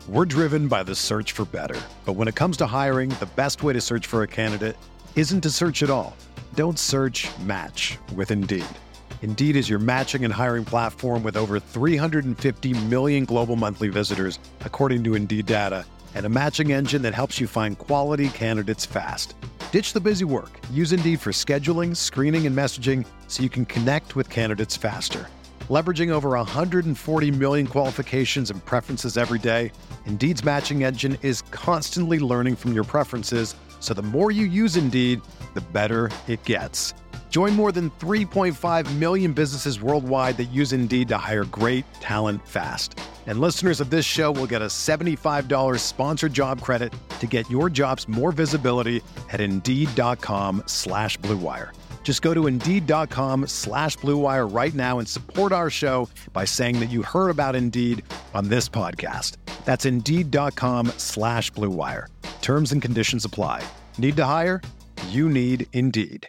We're driven by the search for better. But when it comes to hiring, the best way to search for a candidate isn't to search at all. Don't search, match with Indeed. Indeed is your matching and hiring platform with over 350 million global monthly visitors, according to Indeed data, and a matching engine that helps you find quality candidates fast. Ditch the busy work. Use Indeed for scheduling, screening, and messaging so you can connect with candidates faster. Leveraging over 140 million qualifications and preferences every day, Indeed's matching engine is constantly learning from your preferences, so the more you use Indeed, the better it gets. Join more than 3.5 million businesses worldwide that use Indeed to hire great talent fast. And listeners of this show will get a $75 sponsored job credit to get your jobs more visibility at Indeed.com/Blue Wire. Just go to Indeed.com/Blue Wire right now and support our show by saying that you heard about Indeed on this podcast. That's Indeed.com/Blue Wire. Terms and conditions apply. Need to hire? You need Indeed.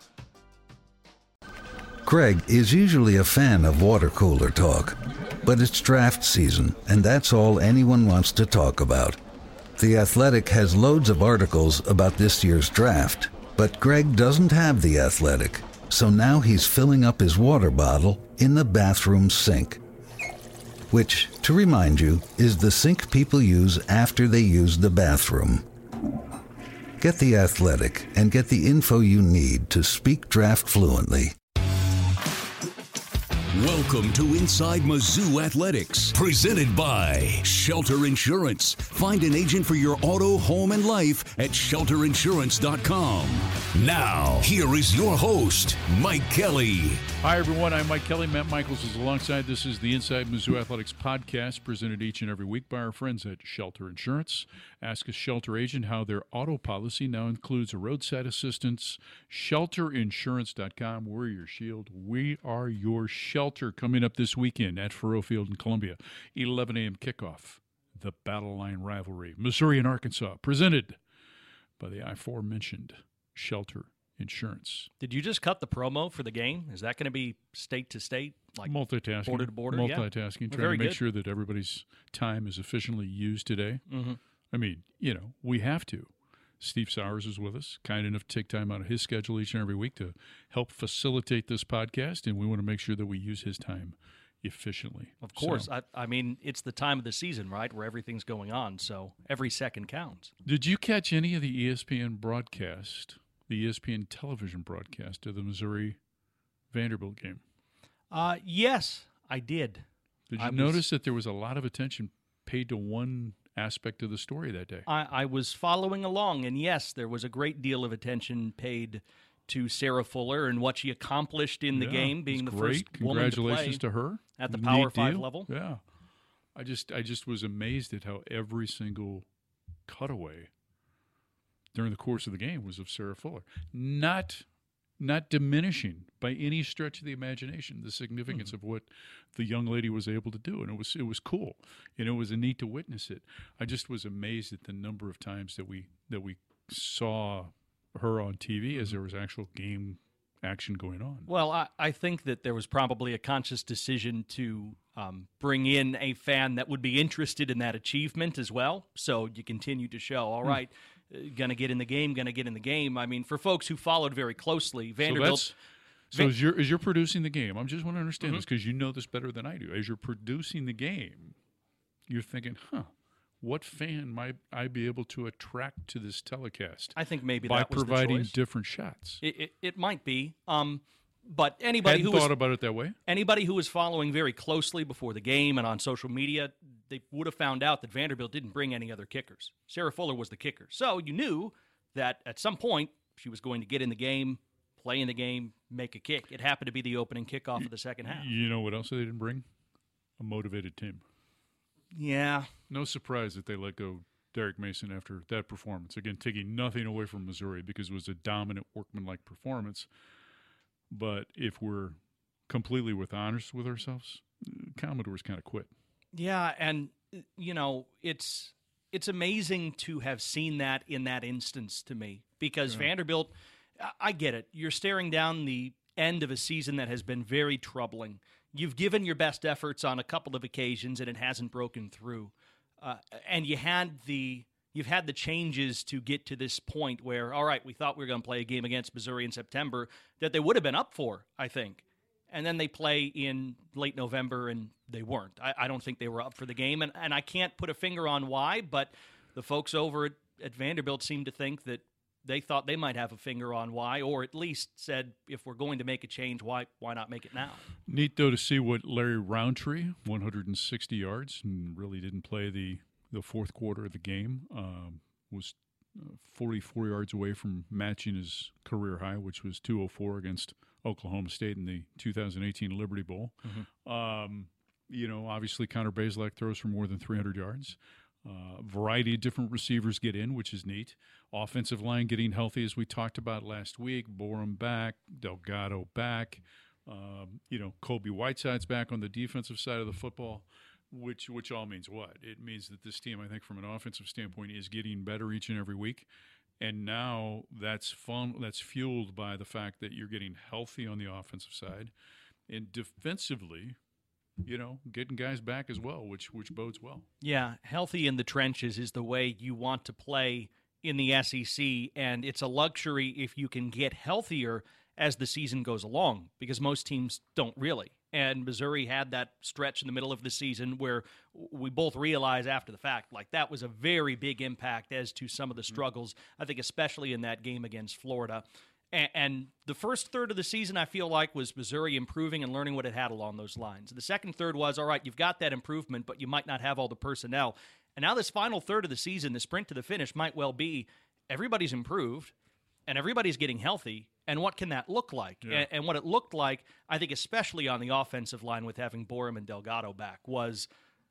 Greg is usually a fan of water cooler talk, but it's draft season, and that's all anyone wants to talk about. The Athletic has loads of articles about this year's draft, but Greg doesn't have The Athletic, so now he's filling up his water bottle in the bathroom sink. Which, to remind you, is the sink people use after they use the bathroom. Get The Athletic and get the info you need to speak draft fluently. Welcome to Inside Mizzou Athletics, presented by Shelter Insurance. Find an agent for your auto, home, and life at shelterinsurance.com. Now, here is your host, Mike Kelly. Hi, everyone. I'm Mike Kelly. Matt Michaels is alongside. This is the Inside Mizzou Athletics podcast, presented each and every week by our friends at Shelter Insurance. Ask a Shelter agent how their auto policy now includes a roadside assistance. Shelterinsurance.com. We're your shield. We are your shelter. Coming up this weekend at Faurot Field in Columbia, 11 a.m. kickoff. The Battle Line rivalry, Missouri and Arkansas, presented by the aforementioned Shelter Insurance. Did you just cut the promo for the game? Is that going to be state to state, like multitasking, border to border? Multitasking, yeah. trying to make sure that everybody's time is efficiently used today. Mm-hmm. I mean, we have to. Steve Sowers is with us, kind enough to take time out of his schedule each and every week to help facilitate this podcast, and we want to make sure that we use his time efficiently. Of course. So, I mean, it's the time of the season, right, where everything's going on, so every second counts. Did you catch any of the ESPN broadcast, the ESPN television broadcast of the Missouri-Vanderbilt game? Yes, I did. Did you notice that there was a lot of attention paid to one aspect of the story that day? I was following along, and yes, there was a great deal of attention paid to Sarah Fuller and what she accomplished in the game, being the first woman to play. Congratulations to her at the Power 5 level. Yeah, I just was amazed at how every single cutaway during the course of the game was of Sarah Fuller, not diminishing by any stretch of the imagination the significance of what the young lady was able to do, and it was cool, and it was neat to witness it. I just was amazed at the number of times that we saw her on TV as there was actual game action going on. Well, I think that there was probably a conscious decision to bring in a fan that would be interested in that achievement as well. So you continue to show, all right, going to get in the game. I mean, for folks who followed very closely, Vanderbilt. So as you're producing the game, I just want to understand this because you know this better than I do. As you're producing the game, you're thinking, what fan might I be able to attract to this telecast? I think maybe by that was providing the choice. Different shots. It might be. But anybody Hadn't who thought about it that way. Anybody who was following very closely before the game and on social media, they would have found out that Vanderbilt didn't bring any other kickers. Sarah Fuller was the kicker. So you knew that at some point she was going to get in the game, play in the game, make a kick. It happened to be the opening kickoff of the second half. You know what else they didn't bring? A motivated team. Yeah. No surprise that they let go Derek Mason after that performance. Again, taking nothing away from Missouri because it was a dominant, workmanlike performance. But if we're completely honest with ourselves, Commodores kind of quit. Yeah, and, it's amazing to have seen that in that instance to me because Vanderbilt, I get it. You're staring down the end of a season that has been very troubling. You've given your best efforts on a couple of occasions, and it hasn't broken through. and you've had the changes to get to this point where, all right, we thought we were going to play a game against Missouri in September that they would have been up for, I think. And then they play in late November, and they weren't. I don't think they were up for the game, and I can't put a finger on why, but the folks over at Vanderbilt seem to think that they thought they might have a finger on why, or at least said, if we're going to make a change, why not make it now? Neat, though, to see what Larry Roundtree, 160 yards, and really didn't play the fourth quarter of the game, was 44 yards away from matching his career high, which was 204 against Oklahoma State in the 2018 Liberty Bowl. Obviously Connor Bazelak throws for more than 300 yards. Variety of different receivers get in, which is neat. Offensive line getting healthy, as we talked about last week. Borum back, Delgado back. Kobe Whiteside's back on the defensive side of the football, which all means what? It means that this team, I think, from an offensive standpoint, is getting better each and every week. And now that's fun. That's fueled by the fact that you're getting healthy on the offensive side, and defensively, getting guys back as well, which bodes well. Yeah, healthy in the trenches is the way you want to play in the SEC, and it's a luxury if you can get healthier as the season goes along, because most teams don't really. And Missouri had that stretch in the middle of the season where we both realize after the fact, like, that was a very big impact as to some of the struggles, I think especially in that game against Florida. And the first third of the season, I feel like, was Missouri improving and learning what it had along those lines. The second third was, all right, you've got that improvement, but you might not have all the personnel. And now this final third of the season, the sprint to the finish, might well be everybody's improved and everybody's getting healthy. And what can that look like? Yeah. And what it looked like, I think especially on the offensive line with having Borum and Delgado back, was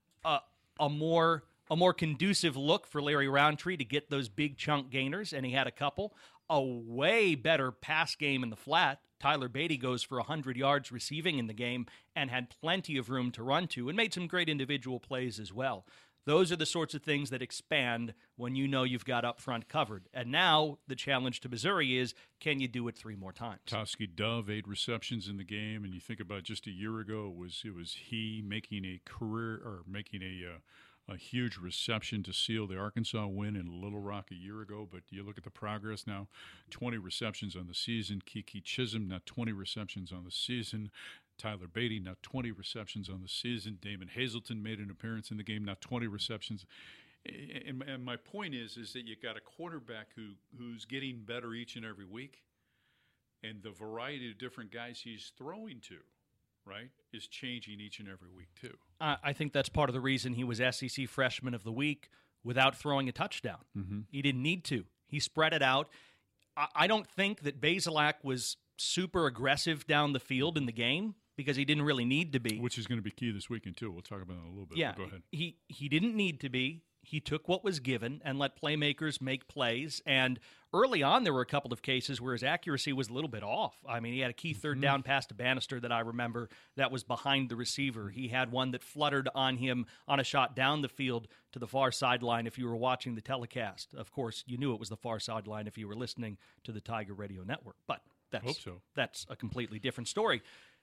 a more conducive look for Larry Roundtree to get those big chunk gainers, and he had a couple. A way better pass game in the flat. Tyler Beatty goes for 100 yards receiving in the game and had plenty of room to run to and made some great individual plays as well. Those are the sorts of things that expand when you know you've got up front covered. And now the challenge to Missouri is, can you do it 3 more times? Toski Dove, 8 receptions in the game, and you think about just a year ago, it was he making a career, or making a huge reception to seal the Arkansas win in Little Rock a year ago. But you look at the progress now, 20 receptions on the season. Kiki Chisholm, now 20 receptions on the season. Tyler Beatty, now 20 receptions on the season. Damon Hazelton made an appearance in the game, now 20 receptions. And my point is that you got a quarterback who's getting better each and every week, and the variety of different guys he's throwing to, right, is changing each and every week too. I think that's part of the reason he was SEC Freshman of the Week without throwing a touchdown. Mm-hmm. He didn't need to. He spread it out. I don't think that Bazelak was super aggressive down the field in the game, because he didn't really need to be. Which is going to be key this weekend, too. We'll talk about that in a little bit. Yeah, go ahead. He didn't need to be. He took what was given and let playmakers make plays. And early on, there were a couple of cases where his accuracy was a little bit off. I mean, he had a key third down pass to Bannister that I remember that was behind the receiver. He had one that fluttered on him on a shot down the field to the far sideline if you were watching the telecast. Of course, you knew it was the far sideline if you were listening to the Tiger Radio Network. But that's a completely different story.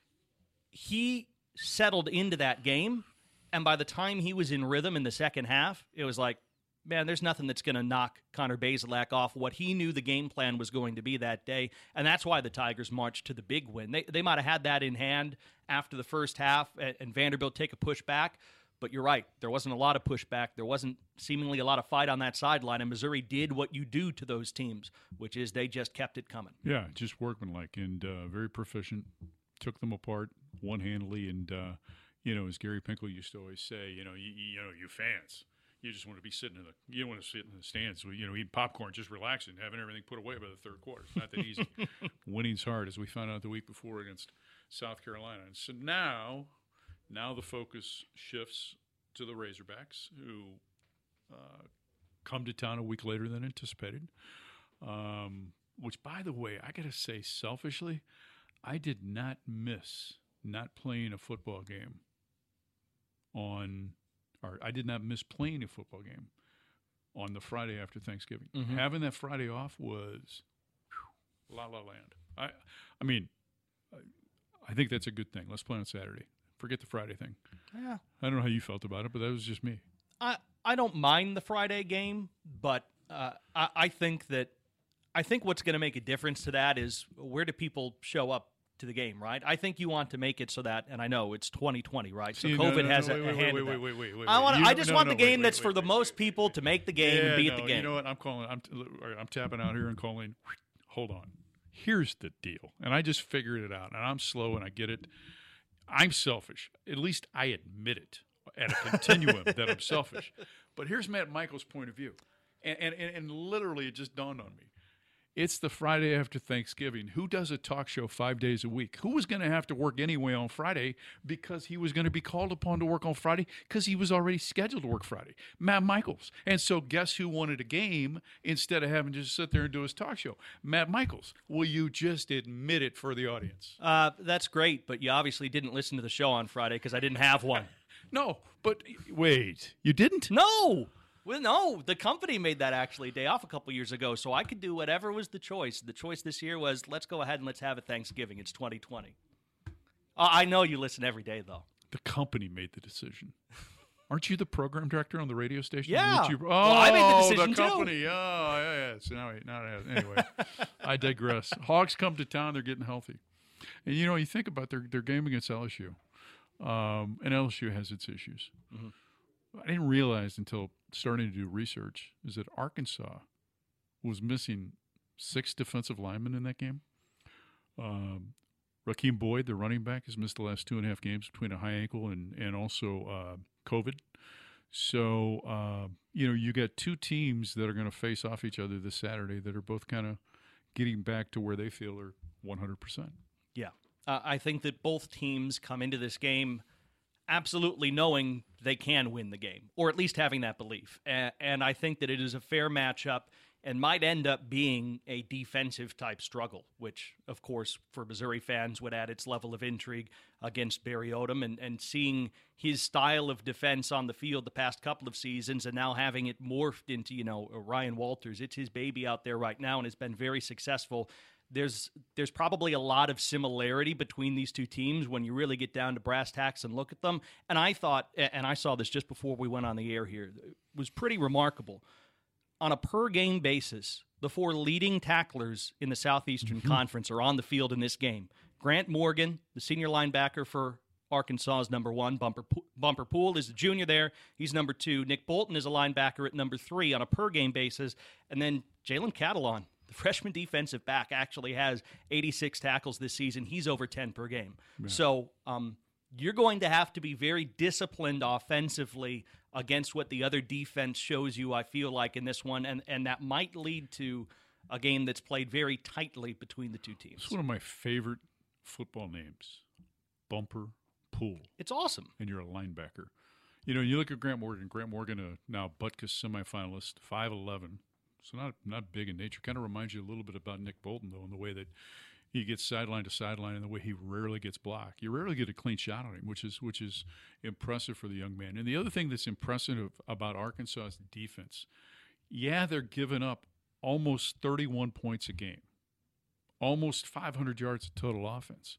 He settled into that game, and by the time he was in rhythm in the second half, it was like, man, there's nothing that's going to knock Connor Bazelak off what he knew the game plan was going to be that day, and that's why the Tigers marched to the big win. They might have had that in hand after the first half, and Vanderbilt take a pushback, but you're right, there wasn't a lot of pushback. There wasn't seemingly a lot of fight on that sideline, and Missouri did what you do to those teams, which is they just kept it coming. Yeah, just workmanlike and very proficient. Took them apart one-handedly, and as Gary Pinkel used to always say, you fans, you just want to be you want to sit in the stands, eating popcorn, just relaxing, having everything put away by the third quarter. It's not that easy. Winning's hard, as we found out the week before against South Carolina. And so now the focus shifts to the Razorbacks, who come to town a week later than anticipated. Which, by the way, I got to say, selfishly, I did not miss not playing a football game I did not miss playing a football game on the Friday after Thanksgiving. Mm-hmm. Having that Friday off was la la land. I mean, I think that's a good thing. Let's play on Saturday. Forget the Friday thing. Yeah. I don't know how you felt about it, but that was just me. I don't mind the Friday game, but I think what's going to make a difference to that is where do people show up to the game, right? I think you want to make it so that, and I know it's 2020, right? So COVID has a hand in that. Wait. I just want the game that's for the most people to make the game and be at the game. You know what? I'm tapping out here and calling. Hold on. Here's the deal, and I just figured it out, and I'm slow and I get it. I'm selfish. At least I admit it at a continuum that I'm selfish. But here's Matt Michaels' point of view, and literally it just dawned on me. It's the Friday after Thanksgiving. Who does a talk show 5 days a week? Who was going to have to work anyway on Friday because he was going to be called upon to work on Friday because he was already scheduled to work Friday? Matt Michaels. And so guess who wanted a game instead of having to just sit there and do his talk show? Matt Michaels. Will you just admit it for the audience? That's great, but you obviously didn't listen to the show on Friday because I didn't have one. No, but wait. You didn't? No. Well, no, the company made that actually day off a couple years ago, so I could do whatever was the choice. The choice this year was let's go ahead and let's have a Thanksgiving. It's 2020. I know you listen every day, though. The company made the decision. Aren't you the program director on the radio station? Yeah. Well, I made the decision, the company. Too. Yeah. So anyway, I digress. Hogs come to town. They're getting healthy. And, you think about their game against LSU. And LSU has its issues. Mm-hmm. I didn't realize until starting to do research is that Arkansas was missing 6 defensive linemen in that game. Rakeem Boyd, the running back, has missed the last 2.5 games between a high ankle and also COVID. So, you got 2 teams that are going to face off each other this Saturday that are both kind of getting back to where they feel are 100%. Yeah. I think that both teams come into this game absolutely knowing they can win the game, or at least having that belief. And I think that it is a fair matchup and might end up being a defensive-type struggle, which, of course, for Missouri fans would add its level of intrigue against Barry Odom and seeing his style of defense on the field the past couple of seasons and now having it morphed into, Ryan Walters. It's his baby out there right now and has been very successful. There's probably a lot of similarity between these two teams when you really get down to brass tacks and look at them. And I thought, and I saw this just before we went on the air here, it was pretty remarkable. On a per-game basis, the 4 leading tacklers in the Southeastern Conference are on the field in this game. Grant Morgan, the senior linebacker for Arkansas, is number 1. Bumper Poole is the junior there. He's number 2. Nick Bolton is a linebacker at number 3 on a per-game basis. And then Jalen Catalon, the freshman defensive back, actually has 86 tackles this season. He's over 10 per game. Yeah. So you're going to have to be very disciplined offensively against what the other defense shows you, I feel like, in this one. And that might lead to a game that's played very tightly between the two teams. It's one of my favorite football names, Bumper Poole. It's awesome. And you're a linebacker. You look at Grant Morgan, now Butkus semifinalist, 5'11", so not big in nature. Kind of reminds you a little bit about Nick Bolton, though, in the way that he gets sideline to sideline and the way he rarely gets blocked. You rarely get a clean shot on him, which is impressive for the young man. And the other thing that's impressive about Arkansas's defense, they're giving up almost 31 points a game, almost 500 yards of total offense.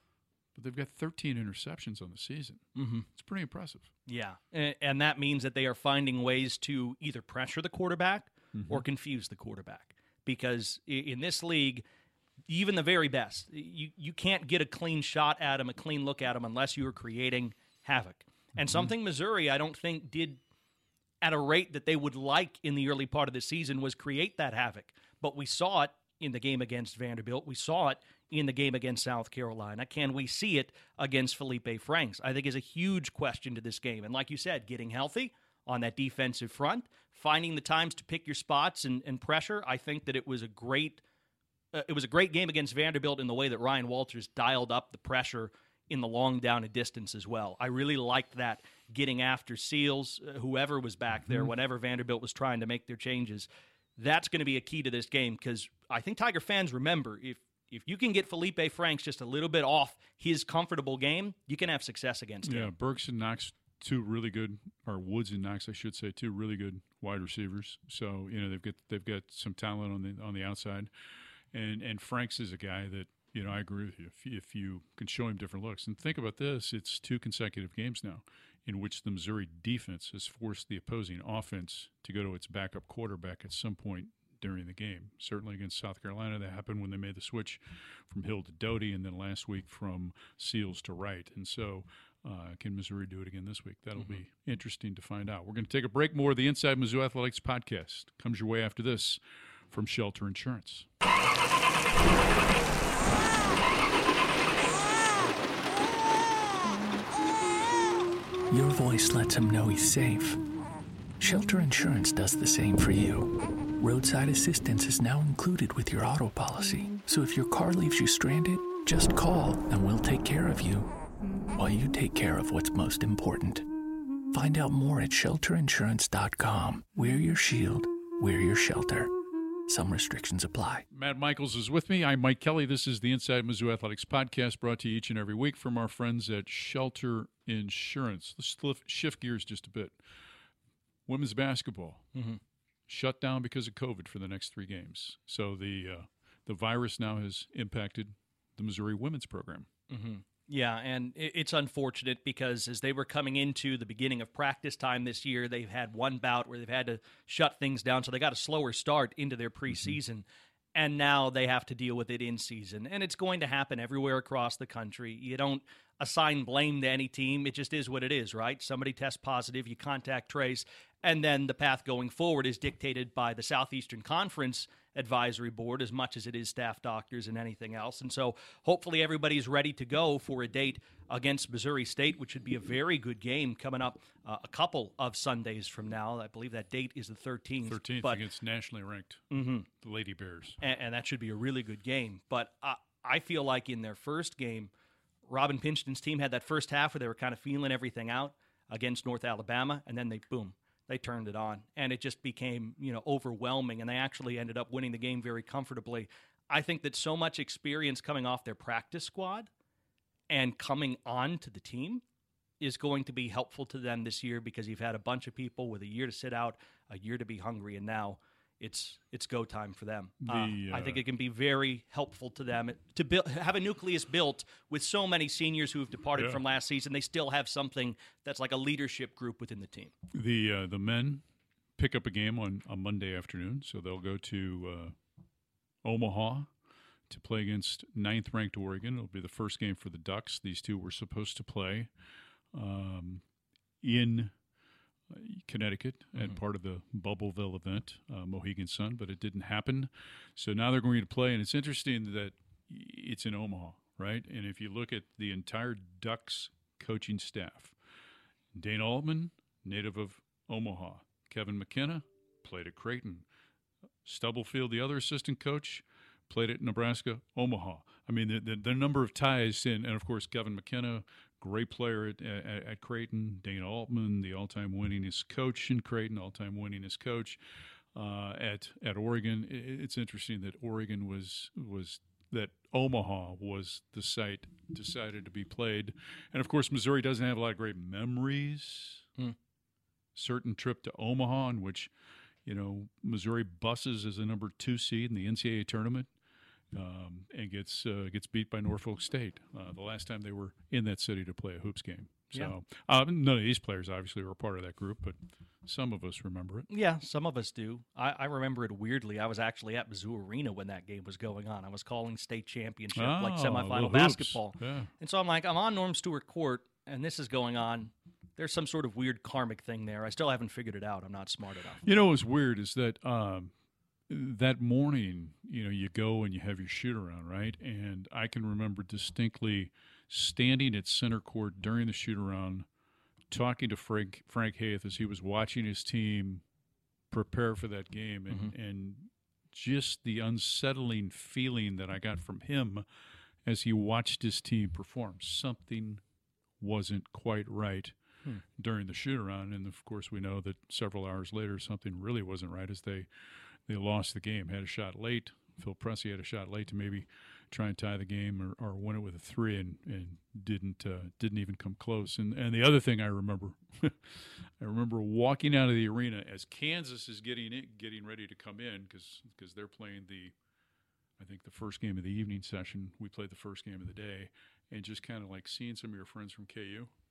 But they've got 13 interceptions on the season. Mm-hmm. It's pretty impressive. Yeah, and that means that they are finding ways to either pressure the quarterback or confuse the quarterback. Because in this league, even the very best, you can't get a clean shot at him, a clean look at him, unless you are creating havoc. And something Missouri, I don't think, did at a rate that they would like in the early part of the season was create that havoc. But we saw it in the game against Vanderbilt. We saw it in the game against South Carolina. Can we see it against Felipe Franks? I think is a huge question to this game. And like you said, getting healthy on that defensive front, finding the times to pick your spots and pressure. I think that it was a great game against Vanderbilt in the way that Ryan Walters dialed up the pressure in the long down and distance as well. I really liked that, getting after Seals, whoever was back there, whenever Vanderbilt was trying to make their changes. That's going to be a key to this game because I think Tiger fans remember, if you can get Felipe Franks just a little bit off his comfortable game, you can have success against him. Yeah, Burks and Knox, two really good, or Woods and Knox, I should say, two really good wide receivers. So they've got some talent on the outside, and Franks is a guy that I agree with you. If you can show him different looks, and think about this, it's 2 consecutive games now in which the Missouri defense has forced the opposing offense to go to its backup quarterback at some point during the game. Certainly against South Carolina, that happened when they made the switch from Hill to Doty, and then last week from Seals to Wright. And so can Missouri do it again this week? That'll be interesting to find out. We're going to take a break. More of the Inside Mizzou Athletics podcast comes your way after this from Shelter Insurance. Your voice lets him know he's safe. Shelter Insurance does the same for you. Roadside assistance is now included with your auto policy, so if your car leaves you stranded, just call and we'll take care of you, while you take care of what's most important. Find out more at shelterinsurance.com. We're your shield, we're your shelter. Some restrictions apply. Matt Michaels is with me. I'm Mike Kelly. This is the Inside Mizzou Athletics podcast, brought to you each and every week from our friends at Shelter Insurance. Let's shift gears just a bit. Women's basketball shut down because of COVID for the next 3 games. So the virus now has impacted the Missouri women's program. Yeah, and it's unfortunate because as they were coming into the beginning of practice time this year, they've had one bout where they've had to shut things down, so they got a slower start into their preseason, and now they have to deal with it in season. And it's going to happen everywhere across the country. You don't assign blame to any team. It just is what it is, right? Somebody tests positive, you contact trace, and then the path going forward is dictated by the Southeastern Conference Advisory Board as much as it is staff doctors and anything else. And so hopefully everybody's ready to go for a date against Missouri State, which should be a very good game coming up a couple of Sundays from now. I believe that date is the 13th. 13th against nationally ranked the Lady Bears. And that should be a really good game. But I feel like in their first game, Robin Pinchton's team had that first half where they were kind of feeling everything out against North Alabama, and then they turned it on, and it just became, overwhelming, and they actually ended up winning the game very comfortably. I think that so much experience coming off their practice squad and coming on to the team is going to be helpful to them this year because you've had a bunch of people with a year to sit out, a year to be hungry, and now it's go time for them. I think it can be very helpful to them to have a nucleus built with so many seniors who have departed from last season. They still have something that's like a leadership group within the team. The men pick up a game on Monday afternoon, so they'll go to Omaha to play against 9th-ranked Oregon. It'll be the first game for the Ducks. These two were supposed to play in Connecticut and part of the Bubbleville event, Mohegan Sun, but it didn't happen. So now they're going to play, and it's interesting that it's in Omaha, right? And if you look at the entire Ducks coaching staff, Dane Altman, native of Omaha. Kevin McKenna played at Creighton. Stubblefield, the other assistant coach, played at Nebraska, Omaha. I mean, the number of ties, and of course, Kevin McKenna, great player at Creighton. Dane Altman, the all-time winningest coach in Creighton, all-time winningest coach at Oregon. It's interesting that Oregon was that Omaha was the site decided to be played. And, of course, Missouri doesn't have a lot of great memories. Certain trip to Omaha in which, Missouri buses as the number 2 seed in the NCAA tournament. And gets beat by Norfolk State the last time they were in that city to play a hoops game. So none of these players obviously were part of that group, but some of us remember it. Yeah, some of us do. I remember it weirdly. I was actually at Mizzou Arena when that game was going on. I was calling state championship, like semifinal basketball. Yeah. And so I'm on Norm Stewart Court, and this is going on. There's some sort of weird karmic thing there. I still haven't figured it out. I'm not smart enough. What's weird is that that morning, you go and you have your shoot-around, right? And I can remember distinctly standing at center court during the shoot-around, talking to Frank Haith as he was watching his team prepare for that game, and just the unsettling feeling that I got from him as he watched his team perform. Something wasn't quite right during the shoot-around, and of course we know that several hours later something really wasn't right as they lost the game, had a shot late. Phil Pressey had a shot late to maybe try and tie the game or win it with a 3 and didn't even come close. And the other thing I remember, I remember walking out of the arena as Kansas is getting ready to come in because they're playing I think the first game of the evening session. We played the first game of the day, and just kind of like seeing some of your friends from KU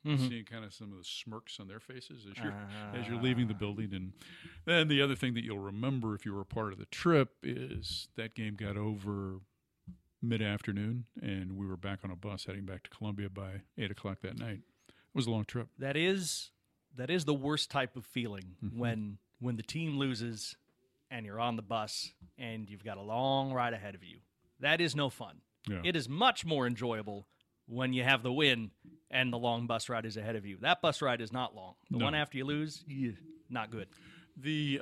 seeing kind of some of the smirks on their faces as you're leaving the building. And then the other thing that you'll remember if you were a part of the trip is that game got over mid-afternoon, and we were back on a bus heading back to Columbia by 8 o'clock that night. It was a long trip. That is the worst type of feeling when the team loses and you're on the bus and you've got a long ride ahead of you. That is no fun. Yeah. It is much more enjoyable when you have the win and the long bus ride is ahead of you. That bus ride is not long. The one after you lose, not good. The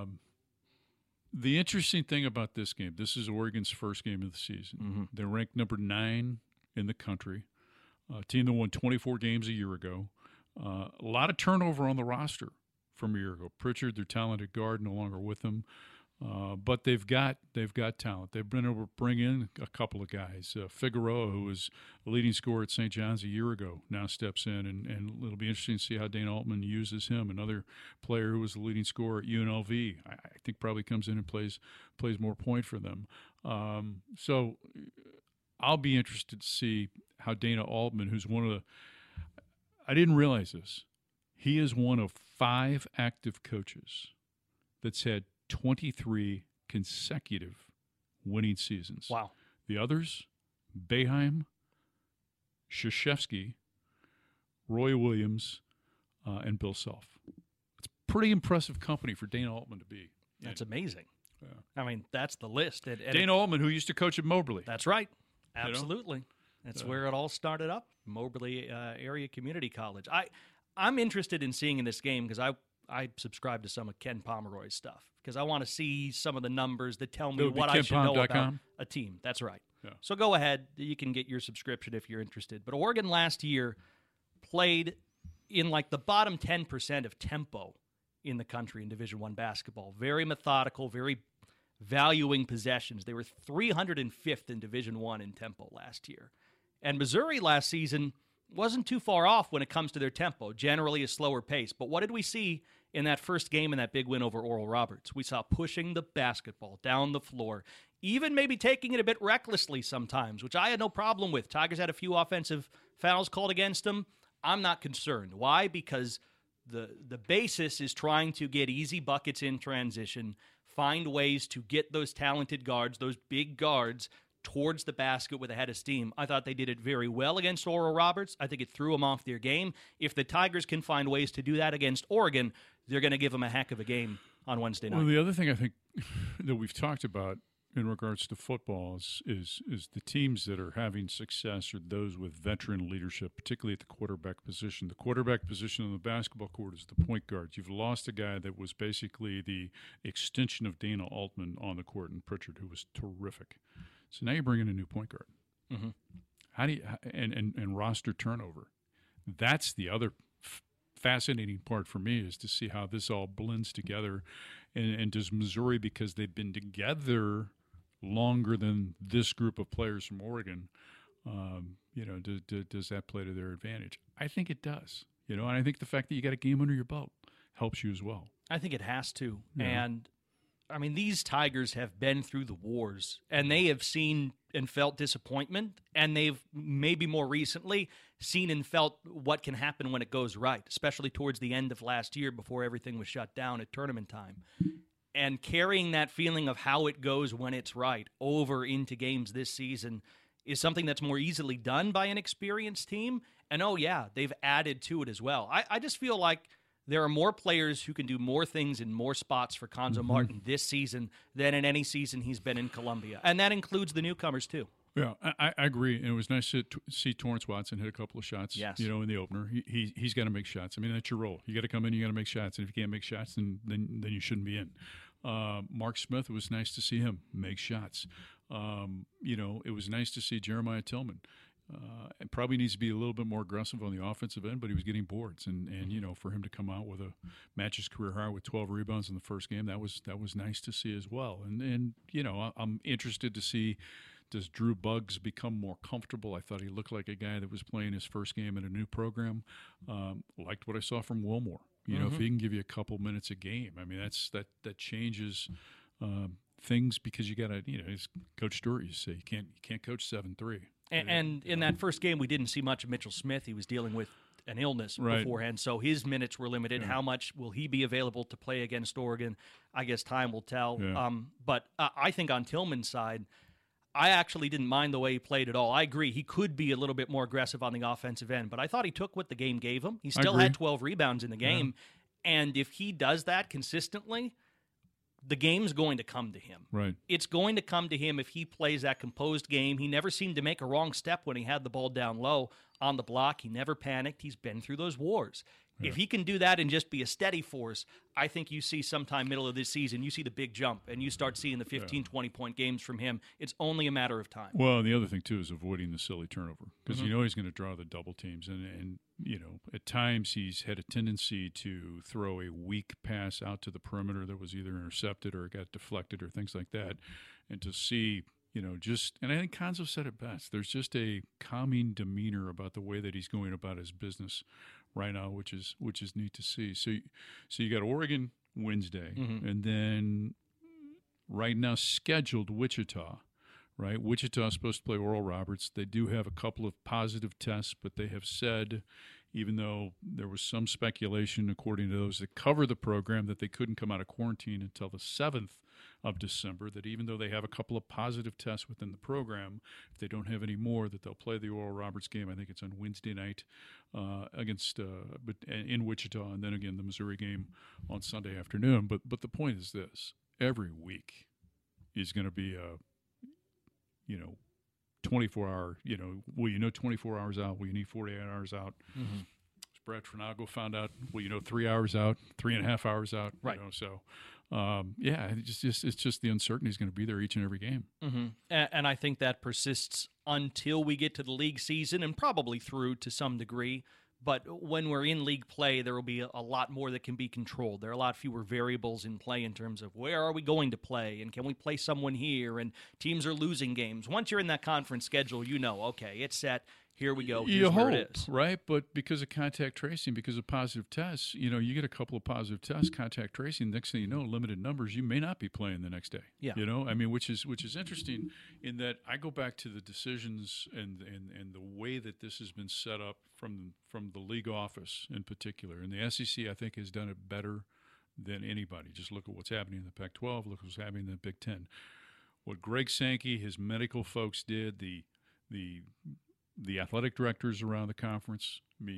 interesting thing about this game, this is Oregon's first game of the season. They're ranked number 9 in the country. A team that won 24 games a year ago. A lot of turnover on the roster from a year ago. Pritchard, their talented guard, no longer with them. But they've got talent. They've been able to bring in a couple of guys. Figueroa, who was a leading scorer at St. John's a year ago, now steps in, and it'll be interesting to see how Dana Altman uses him. Another player who was the leading scorer at UNLV, I think probably comes in and plays more point for them. So I'll be interested to see how Dana Altman, who's one of the – I didn't realize this. He is one of 5 active coaches that's had 23 consecutive winning seasons. Wow. The others, Boeheim, Krzyzewski, Roy Williams, and Bill Self. It's pretty impressive company for Dana Altman to be. That's amazing. I mean, that's the list. And Dana Altman, who used to coach at Moberly. That's right. Absolutely. That's where it all started up, Moberly Area Community College. I'm interested in seeing in this game because I subscribe to some of Ken Pomeroy's stuff because I want to see some of the numbers that tell me what I should know about a team. That's right. Yeah. So go ahead. You can get your subscription if you're interested. But Oregon last year played in like the bottom 10% of tempo in the country in Division I basketball. Very methodical, very valuing possessions. They were 305th in Division I in tempo last year. And Missouri last season wasn't too far off when it comes to their tempo, generally a slower pace. But what did we see in that first game in that big win over Oral Roberts? We saw pushing the basketball down the floor, even maybe taking it a bit recklessly sometimes, which I had no problem with. Tigers had a few offensive fouls called against them. I'm not concerned. Why? Because the basis is trying to get easy buckets in transition, find ways to get those talented guards, those big guards, towards the basket with a head of steam. I thought they did it very well against Oral Roberts. I think it threw them off their game. If the Tigers can find ways to do that against Oregon, they're going to give them a heck of a game on Wednesday night. Well, the other thing I think that we've talked about in regards to football is the teams that are having success are those with veteran leadership, particularly at the quarterback position. The quarterback position on the basketball court is the point guard. You've lost a guy that was basically the extension of Dana Altman on the court, and Pritchard, who was terrific. So now you bring in a new point guard. Mm-hmm. How do you and roster turnover? That's the other fascinating part for me is to see how this all blends together. And does Missouri, because they've been together longer than this group of players from Oregon, does that play to their advantage? I think it does. And I think the fact that you got a game under your belt helps you as well. I think it has to. Yeah. And I mean, these Tigers have been through the wars, and they have seen and felt disappointment, and they've maybe more recently seen and felt what can happen when it goes right, especially towards the end of last year before everything was shut down at tournament time. And carrying that feeling of how it goes when it's right over into games this season is something that's more easily done by an experienced team. And, they've added to it as well. I just feel like there are more players who can do more things in more spots for Cuonzo Martin this season than in any season he's been in Columbia. And that includes the newcomers, too. Yeah, I agree. And it was nice to see Torrance Watson hit a couple of shots, in the opener. He's got to make shots. I mean, that's your role. You got to come in, you got to make shots. And if you can't make shots, then you shouldn't be in. Mark Smith, it was nice to see him make shots. It was nice to see Jeremiah Tillman. It probably needs to be a little bit more aggressive on the offensive end, but he was getting boards, and for him to come out with a match his career high with 12 rebounds in the first game, that was nice to see as well. And I'm interested to see, does Drew Buggs become more comfortable? I thought he looked like a guy that was playing his first game in a new program. Liked what I saw from Wilmore. If he can give you a couple minutes a game, I mean that changes things, because you got to as Coach Stewart used to say, you can't coach 7-3. And in that first game, we didn't see much of Mitchell Smith. He was dealing with an illness Right. beforehand, so his minutes were limited. Yeah. How much will he be available to play against Oregon? I guess time will tell. Yeah. But I think on Tillman's side, I actually didn't mind the way he played at all. I agree he could be a little bit more aggressive on the offensive end, but I thought he took what the game gave him. He still agree. had 12 rebounds in the game, and if he does that consistently, the game's going to come to him. Right. It's going to come to him if he plays that composed game. He never seemed to make a wrong step when he had the ball down low on the block. He never panicked. He's been through those wars. Yeah. If he can do that and just be a steady force, I think you see sometime middle of this season, you see the big jump, and you start seeing the 15, 20-point games from him. It's only a matter of time. Well, and the other thing, too, is avoiding the silly turnover because you know he's going to draw the double teams. And, you know, at times he's had a tendency to throw a weak pass out to the perimeter that was either intercepted or got deflected or things like that. And to see, you know, and I think Konzo said it best, there's just a calming demeanor about the way that he's going about his business right now, which is neat to see. So you got Oregon Wednesday, and then right now scheduled Wichita, right? Wichita is supposed to play Oral Roberts. They do have a couple of positive tests, but they have said, even though there was some speculation, according to those that cover the program, that they couldn't come out of quarantine until the 7th of December, that even though they have a couple of positive tests within the program, if they don't have any more, that they'll play the Oral Roberts game. I think it's on Wednesday night in Wichita, and then again the Missouri game on Sunday afternoon. But the point is this: every week is going to be a 24-hour. 24 hours out? Will you need 48 hours out? Mm-hmm. As Brad Trinago found out, 3 hours out, 3.5 hours out. Right. It's just the uncertainty is going to be there each and every game. Mm-hmm. And I think that persists until we get to the league season and probably through to some degree. But when we're in league play, there will be a lot more that can be controlled. There are a lot fewer variables in play in terms of where are we going to play and can we play someone here, and teams are losing games. Once you're in that conference schedule, okay, it's set. Here we go. Here's where it is. Right? But because of contact tracing, because of positive tests, you get a couple of positive tests, contact tracing, next thing you know, limited numbers, you may not be playing the next day. Yeah. Which is interesting in that I go back to the decisions and the way that this has been set up from the league office in particular. And the SEC, I think, has done it better than anybody. Just look at what's happening in the Pac-12, look at what's happening in the Big Ten. What Greg Sankey, his medical folks did, the athletic directors around the conference,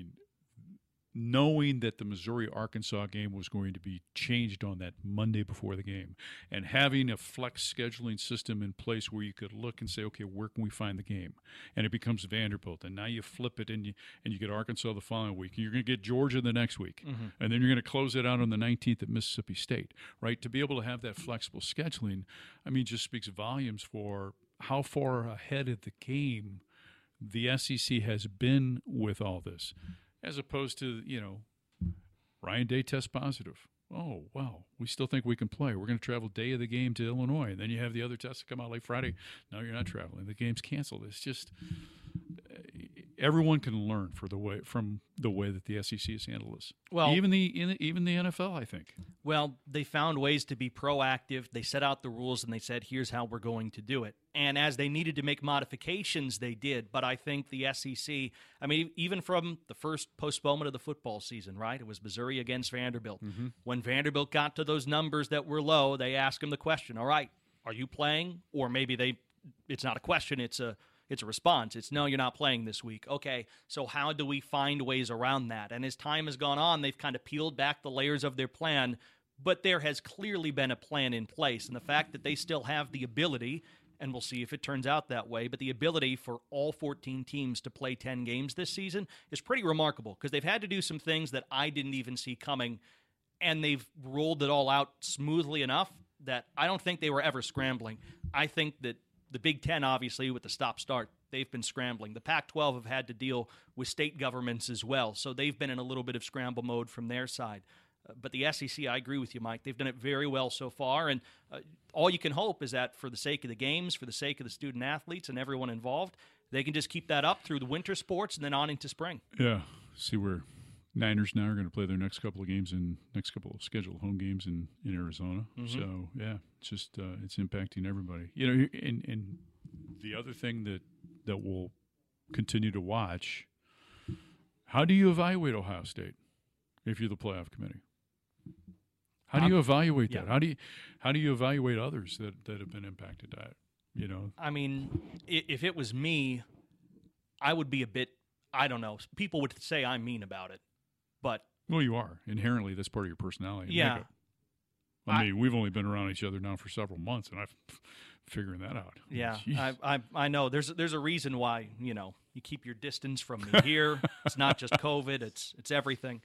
knowing that the Missouri-Arkansas game was going to be changed on that Monday before the game, and having a flex scheduling system in place where you could look and say, okay, where can we find the game? And it becomes Vanderbilt, and now you flip it and you get Arkansas the following week, and you're going to get Georgia the next week, and then you're going to close it out on the 19th at Mississippi State, right? To be able to have that flexible scheduling, just speaks volumes for how far ahead of the game the SEC has been with all this, as opposed to, Ryan Day tests positive. Oh, well, we still think we can play. We're going to travel day of the game to Illinois. And then you have the other tests that come out late Friday. No, you're not traveling. The game's canceled. It's just everyone can learn from the way that the SEC has handled this. Well, even the NFL, I think. Well, they found ways to be proactive. They set out the rules and they said, here's how we're going to do it. And as they needed to make modifications, they did. But I think the SEC, even from the first postponement of the football season, right? It was Missouri against Vanderbilt. Mm-hmm. When Vanderbilt got to those numbers that were low, they asked them the question, all right, are you playing? Or maybe it's not a question, it's a response. It's, no, you're not playing this week. Okay, so how do we find ways around that? And as time has gone on, they've kind of peeled back the layers of their plan, but there has clearly been a plan in place. And the fact that they still have the ability, and we'll see if it turns out that way, but the ability for all 14 teams to play 10 games this season is pretty remarkable, because they've had to do some things that I didn't even see coming, and they've rolled it all out smoothly enough that I don't think they were ever scrambling. I think that the Big Ten, obviously, with the stop-start, they've been scrambling. The Pac-12 have had to deal with state governments as well, so they've been in a little bit of scramble mode from their side. But the SEC, I agree with you, Mike. They've done it very well so far, and all you can hope is that for the sake of the games, for the sake of the student-athletes and everyone involved, they can just keep that up through the winter sports and then on into spring. Yeah. See where Niners now are going to play their next couple of scheduled home games in Arizona. Mm-hmm. So, yeah, it's just it's impacting everybody. And the other thing that we'll continue to watch, How do you evaluate Ohio State if you're the playoff committee? How do you evaluate that? How do you evaluate others that have been impacted by it? You know, I mean, if it was me, I would be a bit. I don't know. People would say I'm mean about it, but well, you are inherently. That's part of your personality. Yeah. Makeup. I mean, we've only been around each other now for several months, and I'm figuring that out. Yeah, Jeez. I know. There's a reason why you keep your distance from me here. It's not just COVID. It's everything.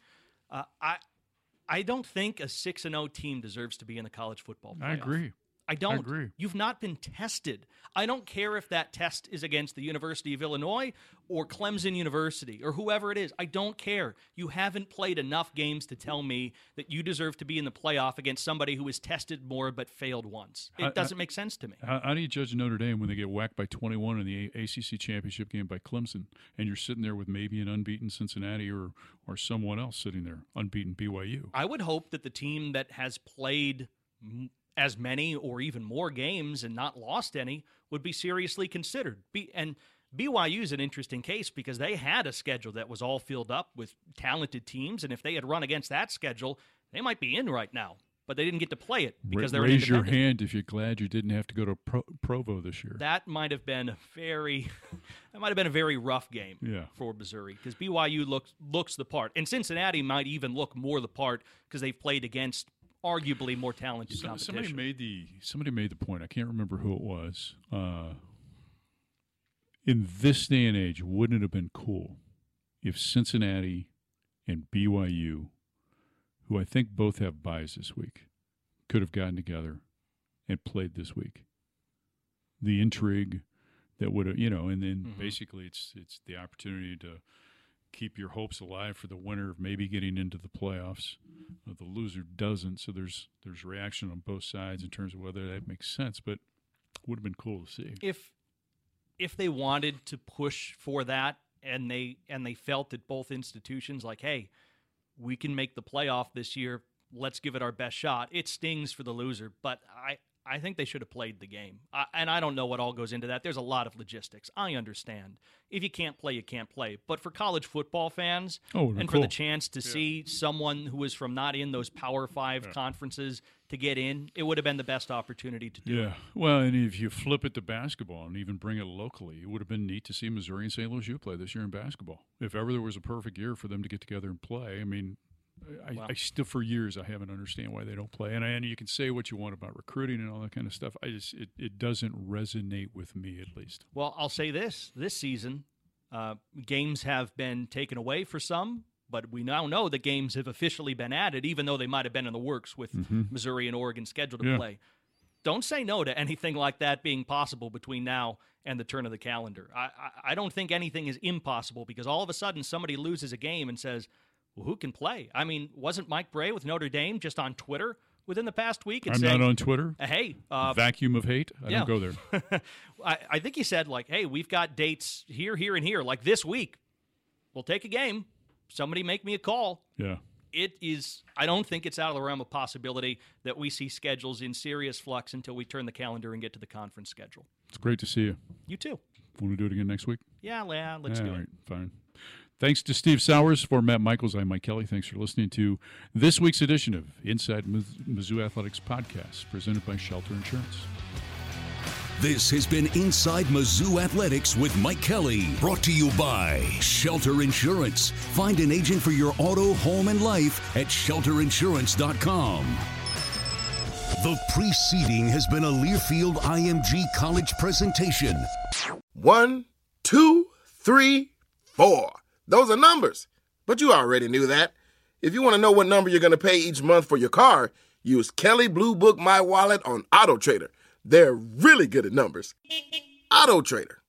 I don't think a 6-0 team deserves to be in the college football playoff. I agree. I don't. I agree. You've not been tested. I don't care if that test is against the University of Illinois or Clemson University or whoever it is. I don't care. You haven't played enough games to tell me that you deserve to be in the playoff against somebody who was tested more but failed once. It doesn't make sense to me. How do you judge Notre Dame when they get whacked by 21 in the ACC championship game by Clemson, and you're sitting there with maybe an unbeaten Cincinnati or someone else sitting there, unbeaten BYU? I would hope that the team that has played as many or even more games and not lost any would be seriously considered. And BYU is an interesting case because they had a schedule that was all filled up with talented teams, and if they had run against that schedule, they might be in right now. But they didn't get to play it because they were Raise your independent. hand if you're glad you didn't have to go to Provo this year. That might have been a very rough game for Missouri because BYU looks the part, and Cincinnati might even look more the part because they've played against arguably more talented competition. Somebody made the point. I can't remember who it was. In this day and age, wouldn't it have been cool if Cincinnati and BYU, who I think both have buys this week, could have gotten together and played this week? The intrigue that would have, and then basically it's the opportunity to keep your hopes alive for the winner of maybe getting into the playoffs. The loser doesn't, so there's reaction on both sides in terms of whether that makes sense, but it would have been cool to see. If they wanted to push for that and they felt that both institutions like, hey, we can make the playoff this year, let's give it our best shot. It stings for the loser, but I think they should have played the game. And I don't know what all goes into that. There's a lot of logistics. I understand. If you can't play, you can't play. But for college football fans and for the chance to see someone who is from not in those Power 5 conferences to get in, it would have been the best opportunity to do it. Well, and if you flip it to basketball and even bring it locally, it would have been neat to see Missouri and St. Louis U play this year in basketball. If ever there was a perfect year for them to get together and play, I mean, I still, for years, I haven't understand why they don't play. And you can say what you want about recruiting and all that kind of stuff. It doesn't resonate with me, at least. Well, I'll say this season, games have been taken away for some, but we now know that games have officially been added, even though they might have been in the works with Missouri and Oregon scheduled to play. Don't say no to anything like that being possible between now and the turn of the calendar. I don't think anything is impossible because all of a sudden somebody loses a game and says, well, who can play? I mean, wasn't Mike Bray with Notre Dame just on Twitter within the past week? And I'm not on Twitter. Hey. Vacuum of hate? I don't go there. I think he said, hey, we've got dates here, here, and here. Like this week, we'll take a game. Somebody make me a call. Yeah. It is. I don't think it's out of the realm of possibility that we see schedules in serious flux until we turn the calendar and get to the conference schedule. It's great to see you. You too. Want to do it again next week? Yeah, let's do it. All right, fine. Thanks to Steve Sowers. For Matt Michaels, I'm Mike Kelly. Thanks for listening to this week's edition of Inside Mizzou Athletics Podcast, presented by Shelter Insurance. This has been Inside Mizzou Athletics with Mike Kelly, brought to you by Shelter Insurance. Find an agent for your auto, home, and life at shelterinsurance.com. The preceding has been a Learfield IMG College presentation. 1, 2, 3, 4. Those are numbers, but you already knew that. If you want to know what number you're going to pay each month for your car, use Kelly Blue Book My Wallet on AutoTrader. They're really good at numbers. AutoTrader.